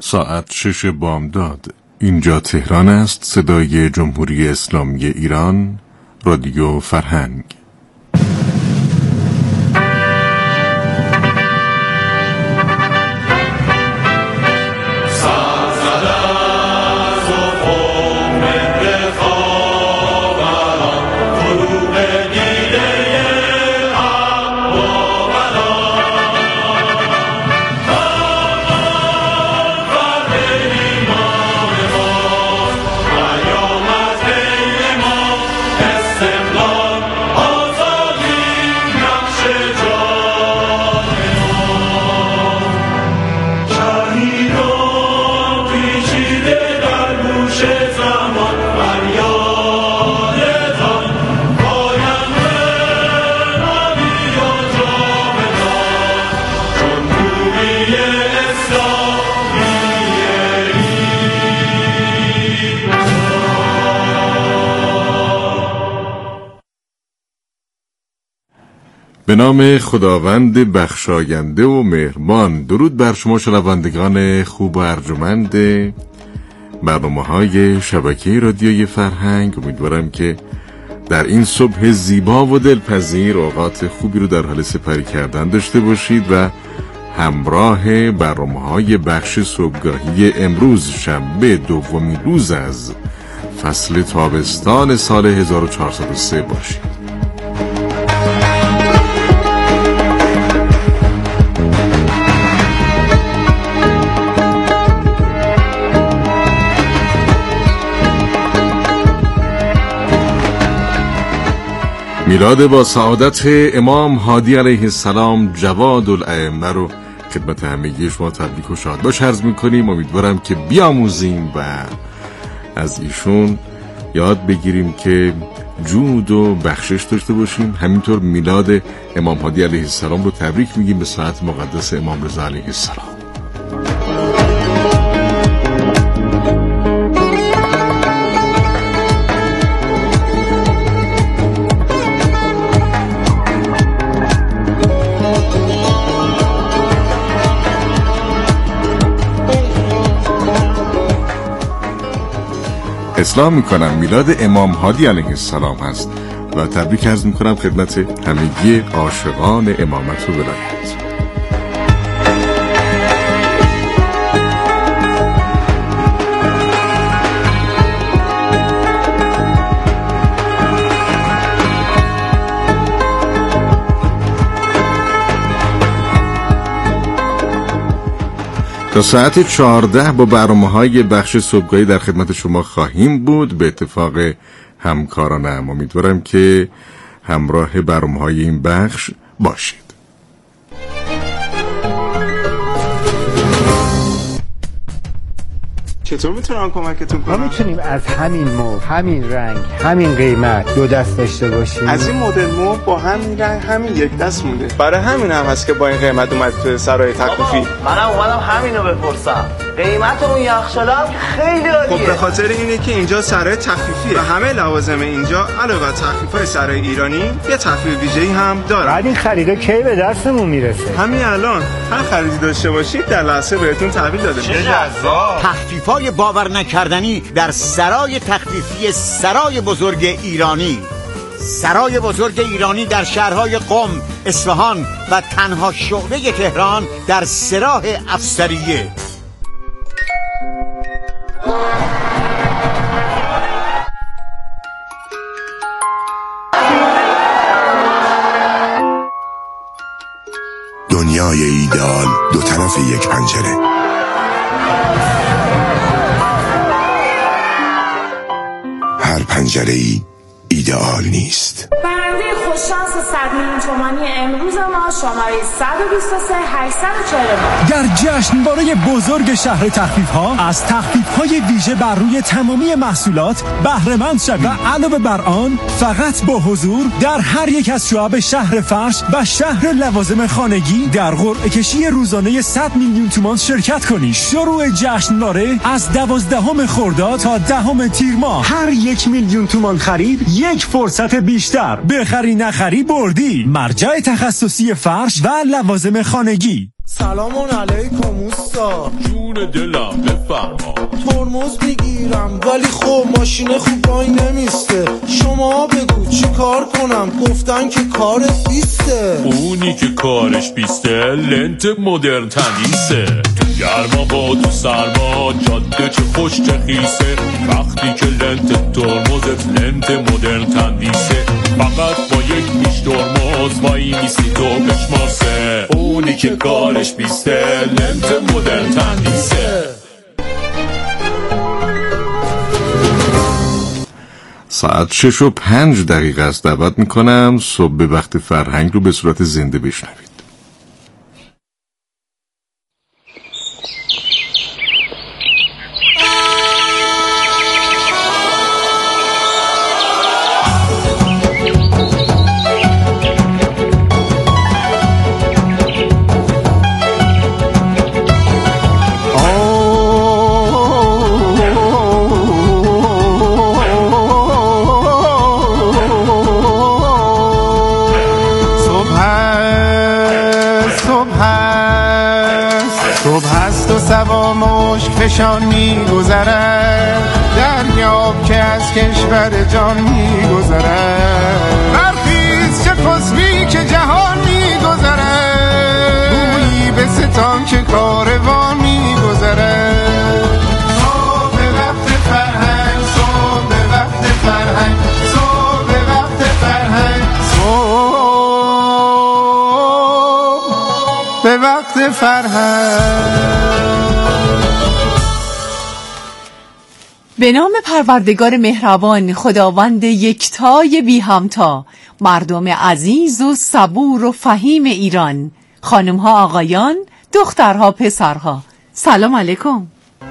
ساعت 6 بامداد. اینجا تهران است، صدای جمهوری اسلامی ایران، رادیو فرهنگ. به نام خداوند بخشاینده و مهربان. درود بر شما شنوندگان خوب و ارجمند برنامه‌های شبکه رادیوی فرهنگ. امیدوارم که در این صبح زیبا و دلپذیر اوقات خوبی رو در حال سپری کردن داشته باشید و همراه برنامه‌های بخش صبحگاهی امروز شنبه دومین روز از فصل تابستان سال 1403 باشید. میلاد با سعادت امام هادی علیه السلام جواد الائمه رو خدمت همگی شما تبریک و شادباش عرض میکنیم. امیدوارم که بیاموزیم و از ایشون یاد بگیریم که جود و بخشش داشته باشیم. همینطور میلاد امام هادی علیه السلام رو تبریک میگیم به ساعت مقدس امام رضا علیه السلام. اصلاح میکنم میلاد امام هادی علیه السلام هست و تبریک عرض میکنم خدمت همگی عاشقان امامت و ولایت. تا ساعت 14 با برنامه‌های بخش صبحگاهی در خدمت شما خواهیم بود. به اتفاق همکارانم امیدوارم که همراه برنامه‌های این بخش باشید. چطور میتونم کمکتون کنم؟ ما میتونیم از همین مبل، همین رنگ، همین قیمت دو دست داشته باشیم. از این مدل مبل با همین رنگ همین یک دست مونده. برای همین هم هست که با این قیمت اومد تو سرای تخفیفی. منم اومدم همینو بپرسم. قیمت اون یخچاله هم خیلی عالیه. خب به خاطر اینه که اینجا سرای تخفیفیه و همه لوازم اینجا علاوه بر تخفیفای سرای ایرانی یه تخفیف ویژه‌ای هم داره. بعد این خریدا کی به دستمون میرسه؟ همین الان هر خریدی داشته باشید در لحظه بهتون تحویل داده میشه. تخفیفای باور نکردنی در سرای تخفیفی سرای بزرگ ایرانی. سرای بزرگ ایرانی در شهرهای قم، اصفهان و تنها شعبه تهران در سراح افسریه. دنیای ایدئال دو طرف یک پنجره. هر پنجره‌ای ایدئال نیست. برنده خوششانس 100 میلیون تومانی امروز ما شماره 123 849 در جشنواره بزرگ شهر تخفیف‌ها از تخفیف‌های ویژه بر روی تمامی محصولات بهره مند شوید و علاوه بر آن فقط با حضور در هر یک از شعب شهر فرش و شهر لوازم خانگی در قرعه کشی روزانه 100 میلیون تومان شرکت کنید. شروع جشنواره از 12 خرداد تا 10 تیر ماه. هر 1 میلیون تومان خرید یک فرصت بیشتر. بخری نخری بردی. مرجع تخصصی فرش و لوازم خانگی. سلام علیکم اوستا. جون دلم بفرما. ترمز میگیرم ولی خب ماشین خوب وای نمیسته. شما بگو چی کار کنم؟ گفتن که کارت بیسته. اونی که کارش بیسته لنت مدرن تندیسه. تو گرما با تو سرما جاده چه خوش چه خیسه. وقتی که لنت ترمزت لنت مدرن تندیسه. فقط با یک میش ترمز وای میسی تو بشماسه. اونی که کارش بیسته لنت مدرن تندیسه. ساعت 6:05 است. دعوت میکنم صبح به وقت فرهنگ رو به صورت زنده بشنوید. سوا مشک فشان می‌گذرد، دریاب که از کشور جان می‌گذرد. برخیز چه خسبی که جهان می‌گذرد، گویی به ستان که کاروان می‌گذرد. صبح وقت فرهنگ، صبح وقت فرهنگ، صبح وقت فرهنگ، صبح وقت فرهنگ. به نام پروردگار مهربان، خداوند یکتای بی همتا، مردم عزیز و صبور و فهیم ایران، خانم‌ها آقایان، دخترها پسرها، سلام علیکم.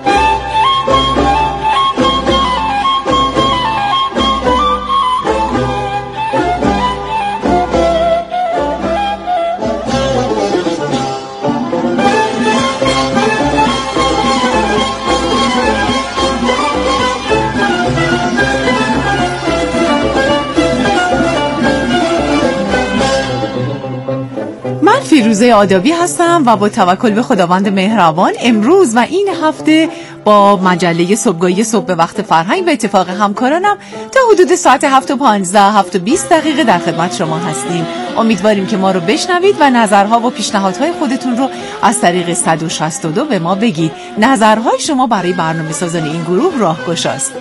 فیروزه آدابی هستم و با توکل به خداوند مهربان امروز و این هفته با مجله صبحگاهی صبح به وقت فرهنگ به اتفاق همکارانم تا حدود ساعت 7:15 7:20 در خدمت شما هستیم. امیدواریم که ما رو بشنوید و نظرها و پیشنهادهای خودتون رو از طریق 162 به ما بگید. نظرهای شما برای برنامه سازان این گروه راهگشاست.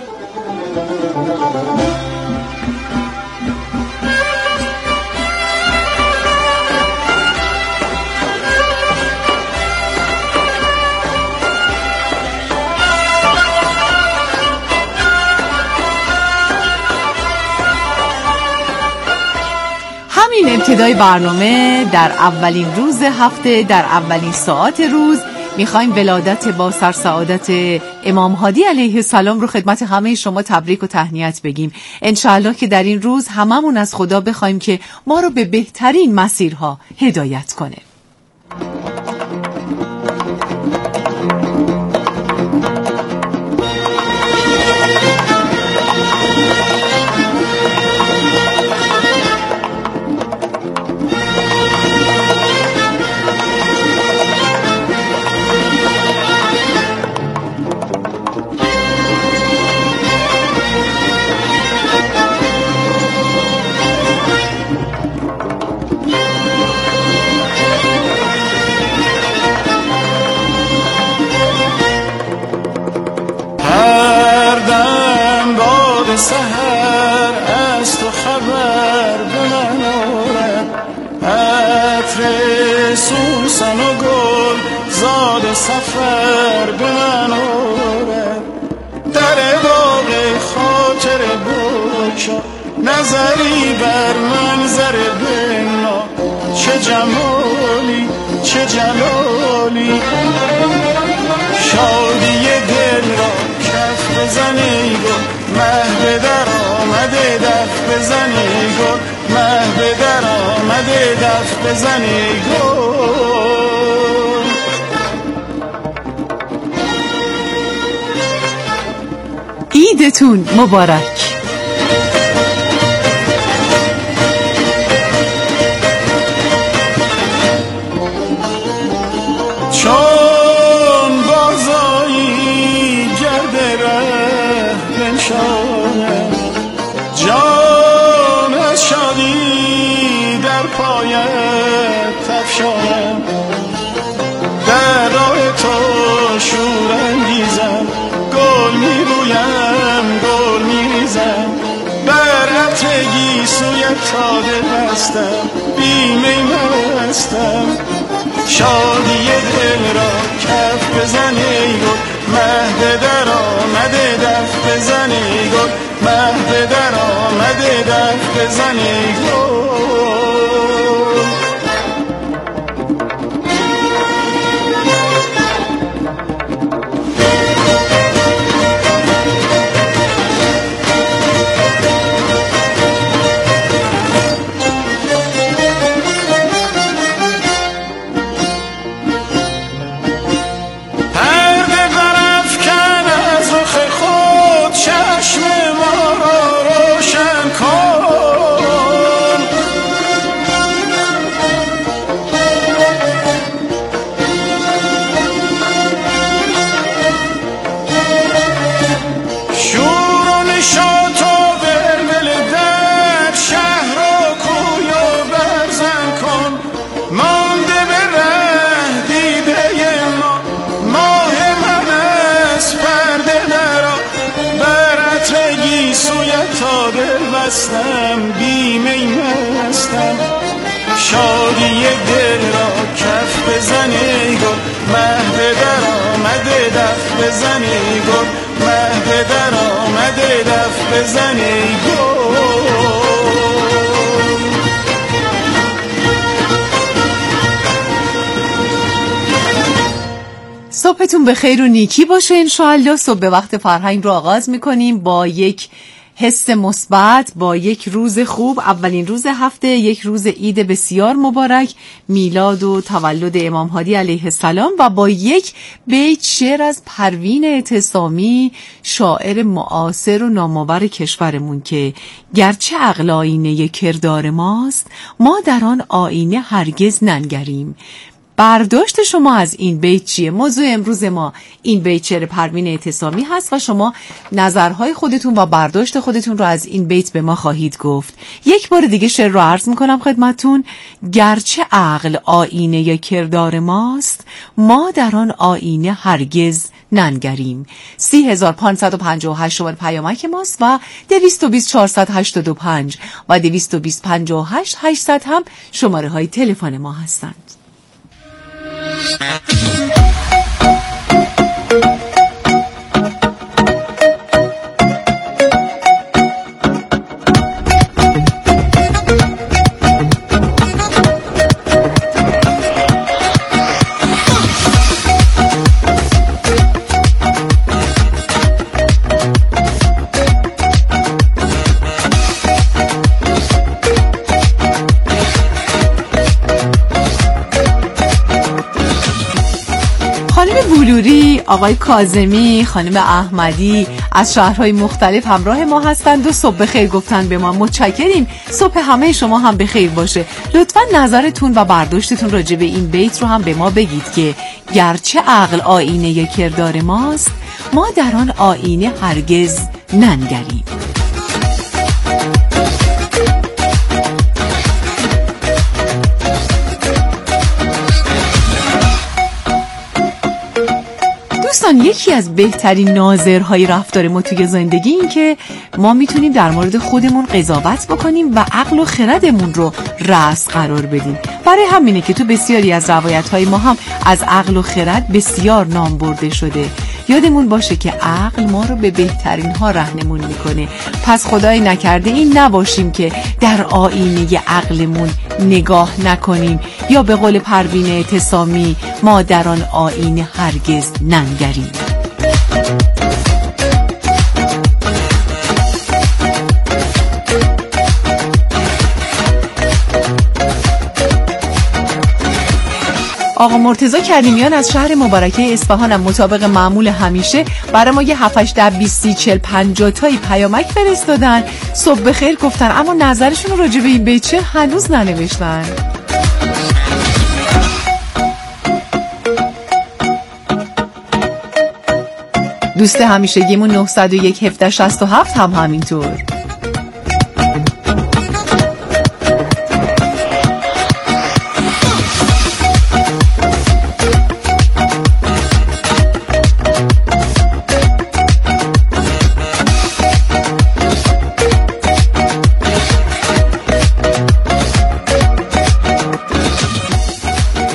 این ابتدای برنامه در اولین روز هفته، در اولین ساعت روز میخوایم ولادت با سرسعادت امام هادی علیه السلام رو خدمت همه شما تبریک و تهنیت بگیم. انشاءالله که در این روز هممون از خدا بخوایم که ما رو به بهترین مسیرها هدایت کنه. سحر از تو خبر به من آرد، عطر سوسن و گل زاد سفر به من آرد. در باغ خاطر بکشا نظری بر منظر بنا، چه جمالی چه جلالی. شادی دل را کف بزنی گل، مه به در آمده دف بزنی گل، مه به در آمده دف بزنی گل. عیدتون مبارک. پایت تفشانم، در راه تو شور انگیزم، گل میرویم گل میریزم، بر عطر گیسویت تا دل بستم، بی می مستم. شادی دل را کف بزن ای گل، مهد در آمده دف بزن ای گل، مهد در آمده دف بزن ای گل. بی می مستم. شادی دل را کف بزن ای گل، مهد در آمده دف بزن ای گل، مهد در آمده دف بزن ای گل. صبحتون بخیر و نیکی باشه انشاءالله. صبح به وقت فرهنگ رو آغاز میکنیم با یک حس مثبت، با یک روز خوب، اولین روز هفته، یک روز عید بسیار مبارک، میلاد و تولد امام هادی علیه السلام، و با یک بیت شعر از پروین اعتصامی، شاعر معاصر و نامآور کشورمون که گرچه عقل آینه کردار ماست، ما در آن آینه هرگز ننگریم. برداشت شما از این بیت چیه؟ موضوع امروز ما این بیت شعر پروین اعتصامی هست و شما نظرهای خودتون و برداشت خودتون رو از این بیت به ما خواهید گفت. یک بار دیگه شعر رو عرض میکنم خدمتون: گرچه عقل آینه یا کردار ماست، ما در آن آینه هرگز ننگریم. 3558 شماره پیامک ماست و 220 485 و 220 58 800 هم شماره های تلفن ما هستند. آقای کاظمی، خانم احمدی از شهرهای مختلف همراه ما هستند و صبح بخیر گفتن به ما. متشکریم. صبح همه شما هم بخیر باشه. لطفا نظرتون و برداشتتون راجع به این بیت رو هم به ما بگید که گرچه عقل آینه کردار ماست، ما در آن آینه هرگز ننگریم. دوستان، یکی از بهترین ناظرهای رفتار ما توی زندگی این که ما میتونیم در مورد خودمون قضاوت بکنیم و عقل و خردمون رو رأس قرار بدیم. برای همینه که تو بسیاری از روایت‌های ما هم از عقل و خرد بسیار نام برده شده. یادمون باشه که عقل ما رو به بهترین ها راهنمون میکنه. پس خدای نکرده این نباشیم که در آینه عقلمون نگاه نکنیم، یا به قول پروین اعتصامی ما در آن آینه هرگز ننگریم. آقا مرتضی کریمیان از شهر مبارکه اصفهان هم مطابق معمول همیشه برای ما یه 7 8 10 20 30 40 50 تایی پیامک فرستادن. صبح بخیر گفتن، اما نظرشون راجع به این بیت چه هنوز ننوشتن. دوست همیشگیمون 901 17 67 هم همینطور.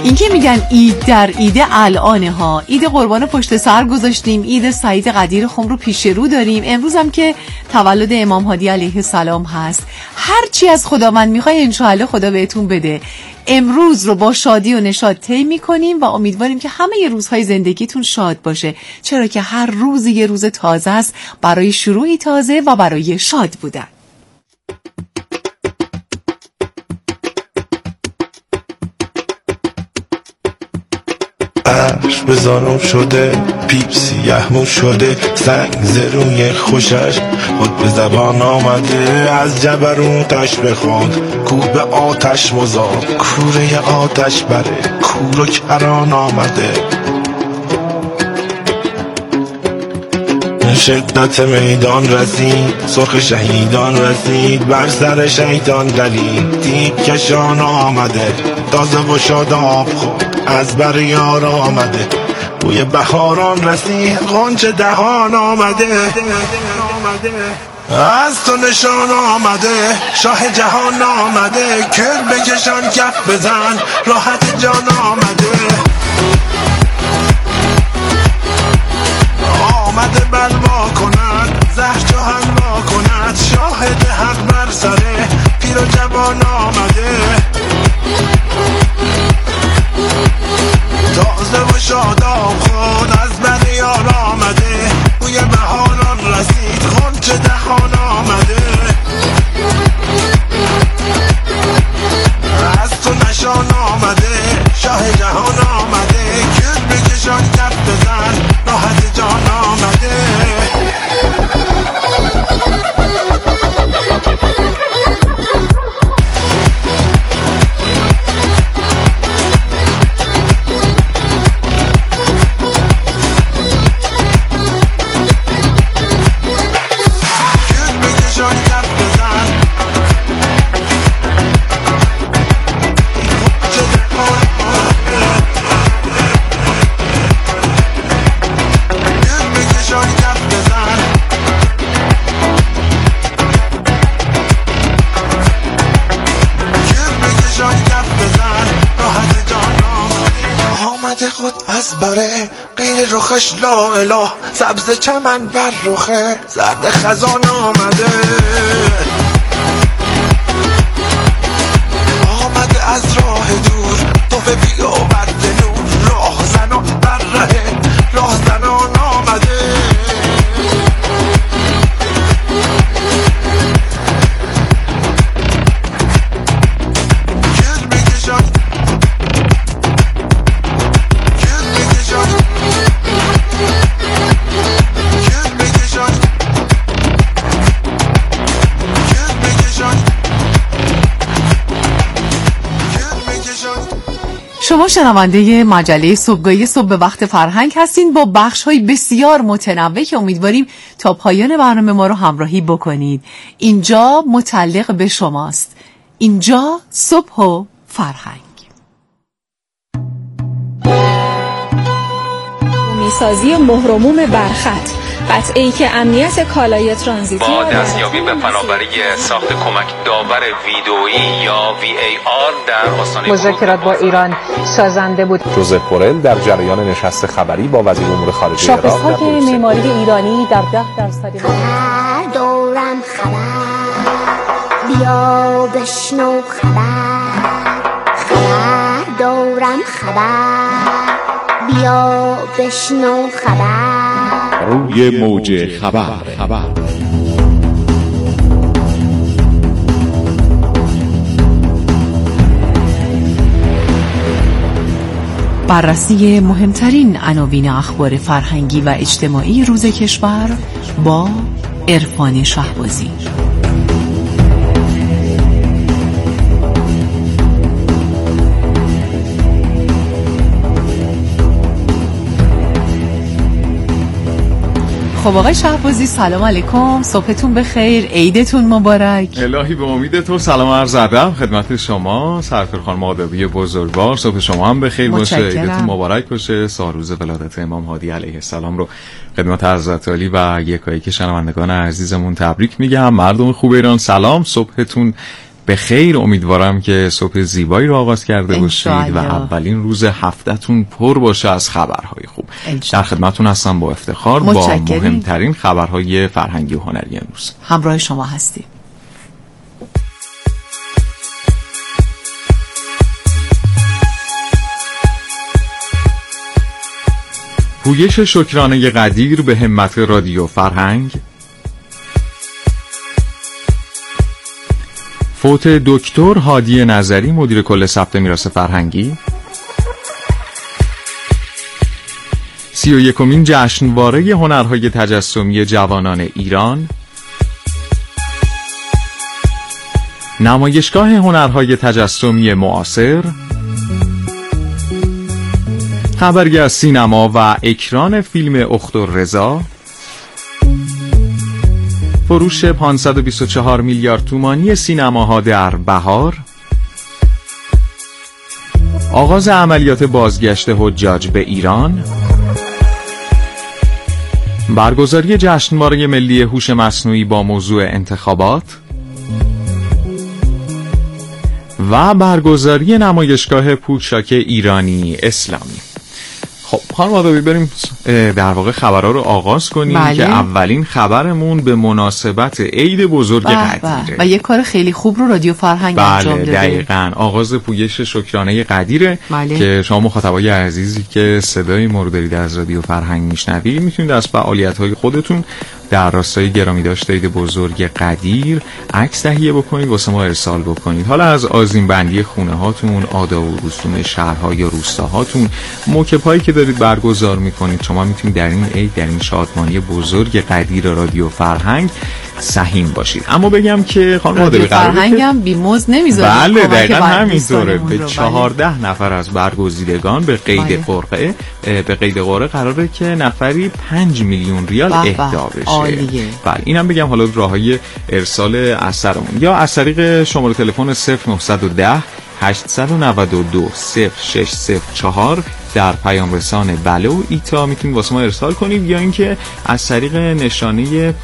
این که میگن عید در عید الانه ها، عید قربان پشت سر گذاشتیم، عید سعید قدیر خم رو پیش رو داریم، امروز هم که تولد امام هادی علیه السلام هست. هر چی از خداوند میخوای انشاءالله خدا بهتون بده. امروز رو با شادی و نشاط طی میکنیم و امیدواریم که همه ی روزهای زندگیتون شاد باشه، چرا که هر روز یه روز تازه است برای شروعی تازه و برای شاد بودن. عرش به زانو شده، پیپسی یهمو شده، سنگ زروی خوشش خود به زبان آمده. از جبروتش بخواد کوه به آتش مزاد، کوره آتش بره کور و کران آمده. شدت میدان رسید، سرخ شهیدان رسید، بر سر شیطان دلید، تیک کشان آمده. تازه و شاداب خود از بر یار آمده، بوی بهاران رسید، غنچه دهان آمده. از تو نشان آمده، شاه جهان آمده، کل بکشان کف بزن، راحت جان آمده. آمده بلوا کند، زهر جهان ما کند، شاهد حق بر سره پیر و جوان آمده. تازه و شاداب خود از بر یار آمده، بوی بهاران رسید، غنچه دهان آمده. از تو نشان آمده، شاه جهان آمده، کل بکشان کف بزن، راحت جان آمده. خود از بره غیر رخش لا اله، سبز چمن بر رخه زرد خزان آمده. آمده از راه دور توفه بیا برد نور، راه زنان بر ره راه زنان آمده. شما شنونده مجله صبحگاهی صبح به وقت فرهنگ هستین با بخش‌های بسیار متنوع که امیدواریم تا پایان برنامه ما رو همراهی بکنید. اینجا متعلق به شماست. اینجا صبح و فرهنگ. میسازی مهرموم برخط، قطعه‌ای که امنیت کالای ترانزیتی با دستیابی به فناوری ساخت کمک داور ویدئویی یا VAR در آستانه مذاکرات با ایران سازنده بود. جوزف بورل در جریان نشست خبری با وزیر امور خارجه عراق شاخص‌های معماری ایرانی در 10% خبر دورم، خبر بیا بشنو، خبر دورم، خبر بیا بشنو، خبر روی موج خبر. بررسی مهمترین عناوین اخبار فرهنگی و اجتماعی روز کشور با عرفان شهبازی. خب آقای شهبازی سلام علیکم، صبحتون بخیر، عیدتون مبارک. الهی به امید تو سلام عرض ادب خدمت شما سرکار خانم آدابی بزرگوار. صبح شما هم بخیر باشه، عیدتون مبارک باشه. سالروز ولادت امام هادی علیه السلام رو خدمت حضرت علی و یکایک شنوندگان عزیزمون تبریک میگم. مردم خوب ایران سلام، صبحتون به خیر. امیدوارم که صبح زیبایی رو آغاز کرده باشید و اولین روز هفته‌تون پر باشه از خبرهای خوب. در خدمتتون هستم با افتخار با مهمترین خبرهای فرهنگی و هنری امروز. همراه شما هستیم. پویش شکرانه قدیر به همت رادیو فرهنگ، فوت دکتر هادی نظری مدیر کل ثبت میراث فرهنگی، 31مین جشنواره هنرهای تجسمی جوانان ایران، نمایشگاه هنرهای تجسمی معاصر، خبری از سینما و اکران فیلم اختررضا، فروش 524 میلیارد تومانی سینماها در بهار، آغاز عملیات بازگشت حجاج به ایران، برگزاری جشنواره ملی هوش مصنوعی با موضوع انتخابات و برگزاری نمایشگاه پوشاک ایرانی اسلامی. خب خانم آدابی بریم در واقع خبرها رو آغاز کنیم که اولین خبرمون به مناسبت عید بزرگ قدیره و یک کار خیلی خوب رو رادیو فرهنگ انجام داده. دقیقاً آغاز پویش شکرانه قدیره که شما مخاطبای عزیزی که صدای ما رو دارید از رادیو فرهنگ میشنوید میتونید از فعالیت‌های خودتون در راستای گرامی داشته عید بزرگ قدیر عکس تهیه بکنید واسه ما ارسال بکنید. حالا از آذین بندی خونه هاتون، آداب و رسوم شهرها یا روستاهاتون، موکب‌هایی که دارید برگزار میکنید، شما میتونید در این عید، در این شادمانی بزرگ قدیر رادیو فرهنگ سهیم باشید. اما بگم که خانم آدابی فرهنگم بیموز نمیذاره. بله دقیقاً همینطوره. به 14 نفر از برگزیدگان به قید قرعه قراره که نفری 5 میلیون ریال اهدا بشه. بله اینم بگم. حالا راههای ارسال اثرمون یا از طریق شماره تلفن 0910 892 0604 در پیام رسان بله و ایتا میتونید واسه ما ارسال کنید، یا اینکه از طریق نشانه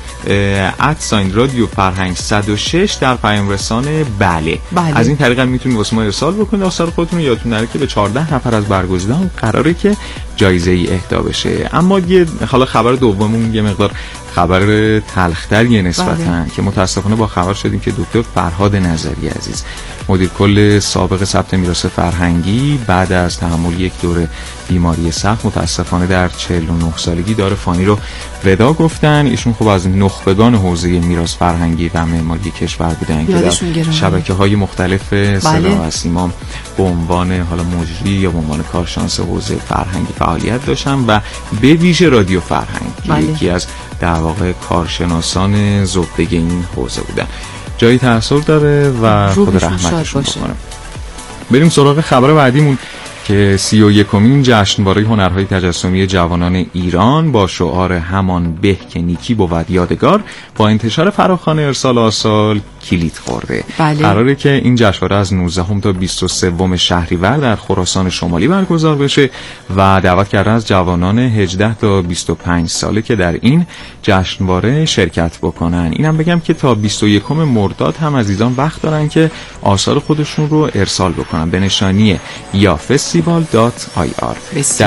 @ رادیو فرهنگ 106 در پیام رسان بله. از این طریق میتونید واسه ما ارسال بکنید. آثار خودتون یادتون نره که به 14 نفر از برگزیدگان قراره که جایزه ای اهدا بشه. اما یه حالا خبر دوممون یه مقدار خبر تلختری نسبتاً که متاسفانه با خبر شدیم که دکتر فرهاد نظری عزیز مدیر کل سابق ثبت میراث فرهنگی بعد از تحمل یک دوره بیماری سخت متاسفانه در 49 سالگی دار فانی رو ودا گفتن. ایشون خب از نخبگان حوزه میراث فرهنگی و معماری کشور بودن که در شبکه‌های مختلف صدا و سیما به عنوان حالا مجری یا به عنوان کارشناس حوزه فرهنگی فعالیت داشتن و به ویژه رادیو فرهنگ یکی از در واقع کارشناسان زبده این حوزه بودن. جایی تأثیر داره و خود رحمتشون بکنه. بریم سراغ خبر بعدیمون که 31مین جشنواره هنرهای تجسمی جوانان ایران با شعار همان به که نیکی بود یادگار با انتشار فراخوان ارسال آثار کلید خورده. قراره که این جشنواره از 19 تا 23 شهریور در خراسان شمالی برگزار بشه و دعوت کرده از جوانان 18 تا 25 ساله که در این جشنواره شرکت بکنن. اینم بگم که تا 21 مرداد هم عزیزان وقت دارن که آثار خودشون رو ارسال بکنن به نشانی yafestival.ir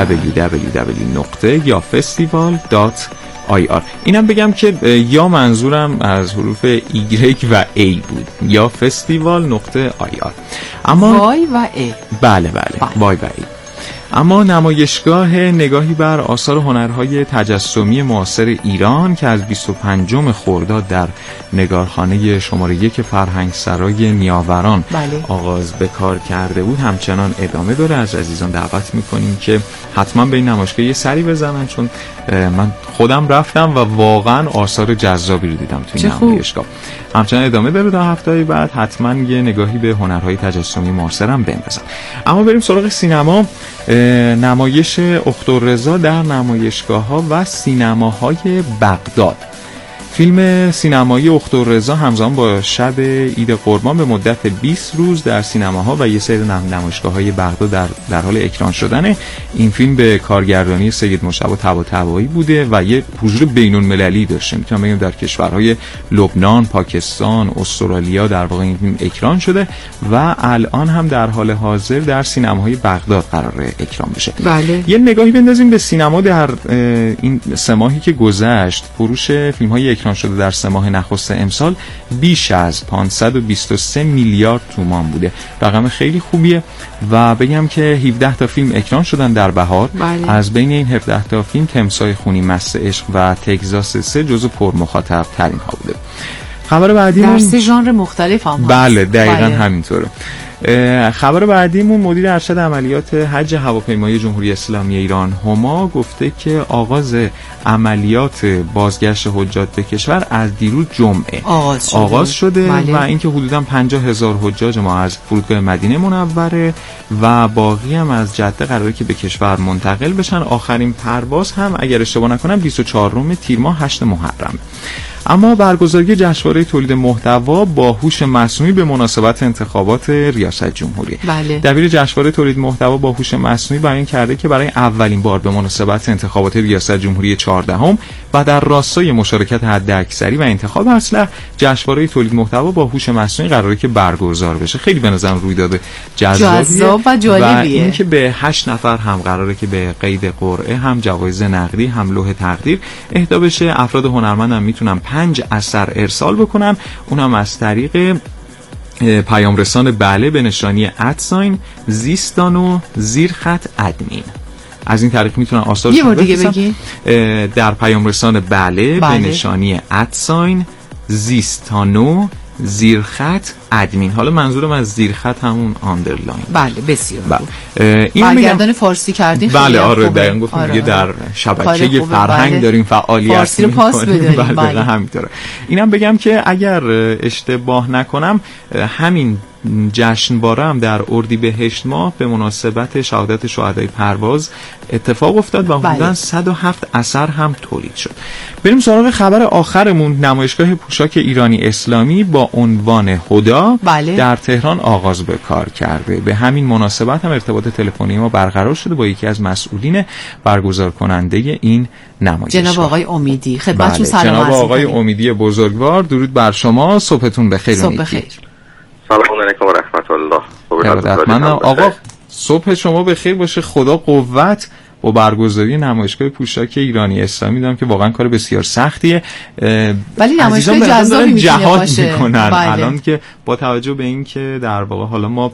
www.yafestival.ir. اینم بگم که یا منظورم از حروف ایگرگ و ای بود، yafestival.ir. اما وای و ای. بله وای و ای. اما نمایشگاه نگاهی بر آثار هنرهای تجسمی معاصر ایران که از 25 خرداد در نگارخانه شماره 1 فرهنگ سرای نیاوران آغاز به کار کرده بود همچنان ادامه داره. از عزیزان دعوت میکنیم که حتما به این نمایشگاه یه سری بزنن، چون من خودم رفتم و واقعا آثار جذابی رو دیدم توی این نمایشگاه. همچنان ادامه داره تا هفته بعد حتما یه نگاهی به هنرهای تجسمی معاصر هم بندازن. اما بریم سراغ سینما. نمایش اختررضا در نمایشگاه‌ها و سینماهای بغداد فیلم سینمایی اختررضا همزمان با شب عید قربان به مدت 20 روز در سینماها و یه سری نمایشگاه‌های بغداد در حال اکران شدن. این فیلم به کارگردانی سید مجتبی طباطبایی بوده و یه حضور بین‌المللی داشته. میتونم بگم در کشورهای لبنان، پاکستان، استرالیا در واقع این فیلم اکران شده و الان هم در حال حاضر در سینماهای بغداد قراره اکران بشه. بله. یه نگاهی بندازیم به سینما. در این 3 ماهی که گذشت فروش فیلم‌های اکران شده در 3 ماه نخست امسال بیش از 523 میلیارد تومان بوده. رقم خیلی خوبیه و بگم که 17 تا فیلم اکران شدن در بهار. بله. از بین این 17 تا فیلم تمساح خونی، مست عشق و تگزاس 3 جزو پرمخاطب ترین ها بوده. خبر بعدیمون در 3 ژانر مختلف هم بله دقیقاً بله. همینطوره. خبر بعدیمون مدیر ارشد عملیات حج هواپیمایی جمهوری اسلامی ایران هما گفته که آغاز عملیات بازگشت حجاج به کشور از دیروز جمعه آغاز شده بله. و اینکه حدوداً 50,000 حجاج ما از فرودگاه مدینه منوره و باقی هم از جده قراره که به کشور منتقل بشن. آخرین پرواز هم اگر اشتباه نکنم 24 تیر ماه 8 محرم. اما برگزاری جشنواره تولید محتوا با هوش مصنوعی به مناسبت انتخابات ریاست جمهوری. بله. دبیر جشنواره تولید محتوا با هوش مصنوعی بیان کرده که برای اولین بار به مناسبت انتخابات ریاست جمهوری 14 و در راستای مشارکت حداکثری و انتخاب اصلح، جشنواره تولید محتوا با هوش مصنوعی قراره که برگزار بشه. خیلی به نظرم رویداد جذاب و جالبیه. و این که به 8 نفر هم قراره که به قید قرعه هم جوایز نقدی هم لوح تقدیر اهدا بشه. افراد هنرمند هم میتونن 5 اثر ارسال بکنن، اونم از طریق پیام رسان بله به نشانی ادساین زیستانو زیرخط ادمین. از این طریق میتونن آثارشون یه بار دیگه بگی. در پیام رسان بله به نشانی ادساین زیستانو زیرخط ادمین. حالا منظورم از زیرخط همون آندرلاین. بله بسیار خوب. این برگردان فارسی کردین خیلی بله آره خوبه. دقیقاً گفتم دیگه در شبکه خوبه. فرهنگ بله. داریم فعالیت فارسی رو پاس بداریم. بله همینطوره. اینم بگم که اگر اشتباه نکنم همین جشنواره هم در اردیبهشت ماه به مناسبت شهادت شهدای پرواز اتفاق افتاد و حدوداً 107 اثر هم تولید شد. بریم سراغ خبر آخرمون. نمایشگاه پوشاک ایرانی اسلامی با عنوان هدا در تهران آغاز به کار کرده. به همین مناسبت هم ارتباط تلفنی ما برقرار شده با یکی از مسئولین برگزار کننده این نمایشگاه، جناب آقای امیدی. خدمتتون سلام جناب عرض آقای می‌کنیم. امیدی بزرگوار، درود بر شما. صبحتون بخیر. صبح بخیر. سلام علیکم و رحمت الله. آقا صبح شما بخیر باشه. خدا قوت با برگزاری نمایشگاه پوشاک ایرانی اسلامی. دیدم که واقعا کار بسیار سختیه ولی نمایشگاه جذابی میتونه باشه. بله. الان که با توجه به این که در واقع حالا ما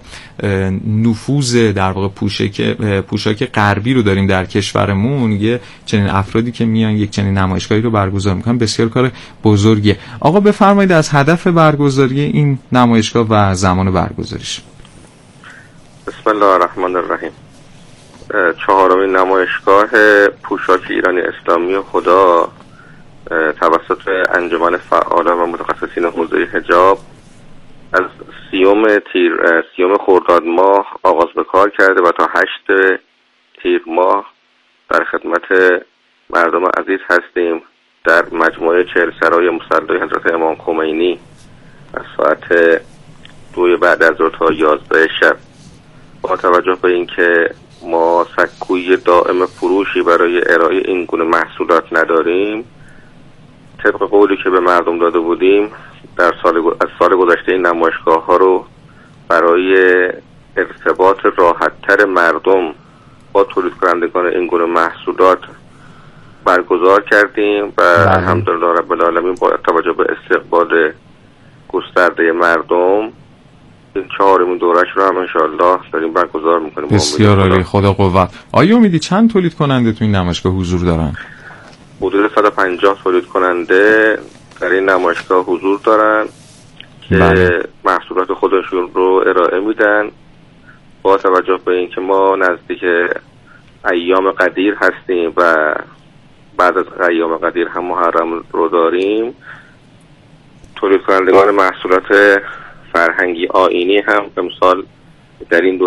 نفوذ در واقع پوشاک غربی رو داریم در کشورمون، یه چنین افرادی که میان یک چنین نمایشگاهی رو برگزار میکنن بسیار کار بزرگیه. آقا بفرمایید از هدف برگزاری این نمایشگاه و زمان برگزاریش. بسم الله الرحمن الرحیم. 4مین نمایشگاه پوشاک ایرانی اسلامی خدا توسط انجمن فعالان و متخصصین حوزه حجاب از 30 خرداد ماه آغاز به کار کرده و تا 8 تیر ماه در خدمت مردم عزیز هستیم در مجموعه 40 سرای مصلی حضرت امام خمینی از ساعت 2 بعد از ظهر تا 11 شب. با توجه به اینکه ما سکوی دائم فروشی برای ارائه این گونه محصولات نداریم، طبق قولی که به مردم داده بودیم از سال گذشته این نمایشگاه ها رو برای ارتباط راحت‌تر مردم با تولید کنندگان این گونه محصولات برگزار کردیم و الحمدلله رب العالمین با توجه به استقبال گسترده مردم این 4مین دورش رو هم انشاءالله داریم برگزار میکنیم. بسیار عالی، خدا قوت. آیا امیدی چند تولید کننده تو این نمایشگاه حضور دارن؟ حدود 150 تولید کننده در این نمایشگاه حضور دارن که محصولات خودشون رو ارائه میدن. با توجه به اینکه ما نزدیک ایام قدیر هستیم و بعد از ایام قدیر هم محرم رو داریم، تولید کنندگان محصولات فرهنگی آیینی هم امسال در این